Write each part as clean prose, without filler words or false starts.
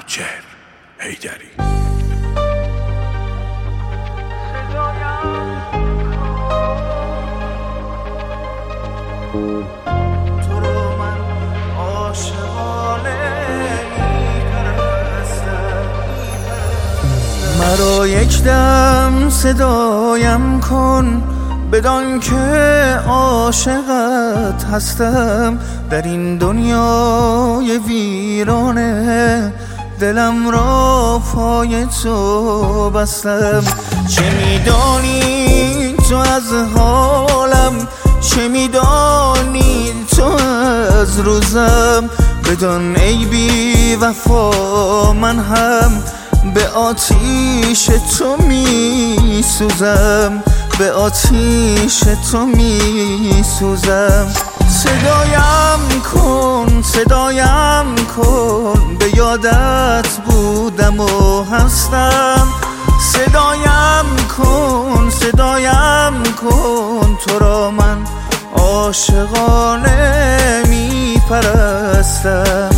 منوچهر حیدری. تو رو من عاشقانه میپرستم، مرا یک دم صدایم کن بدان که عاشقت هستم. در این دنیای ویرانه دلم را پای تو بستم. چه میدانی تو از حالم، چه میدانی تو از روزم. بدان ای بی وفا من هم به آتیش تو می سوزم، به آتیش تو می سوزم. صدایم کن به یادت بودم و هستم. صدایم کن تو را من عاشقانه می پرستم.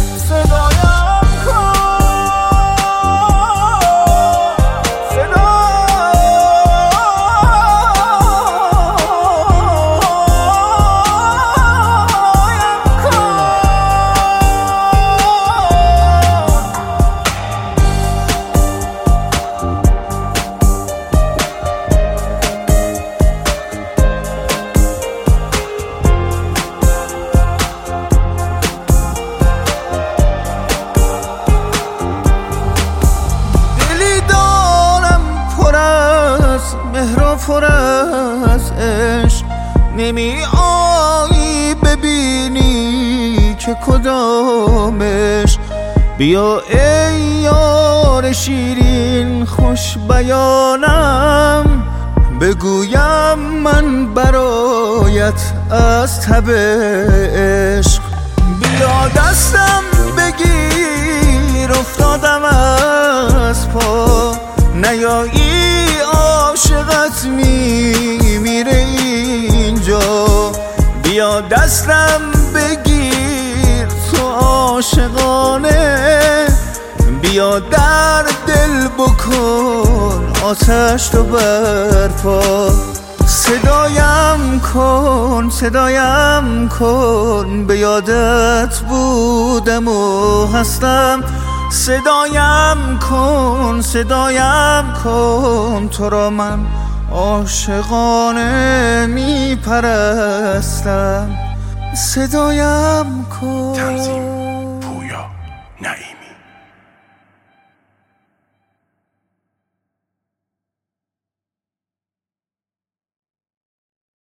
پر از عشق نمی آیی ببینی که کدامش. بیا ای یار شیرین خوش بیانم، بگویم من برایت از تب عشق. بیا دستم بگیر افتادم از پا، نیایی عاشقت میمیره اینجا. بیا دستم بگیر تو عاشقانه، بیا در دل بکن آتش تو برپا. صدایم کن به یادت بودم و هستم. صدایم کن تو را من عاشقانه می پرستم. صدایم کن.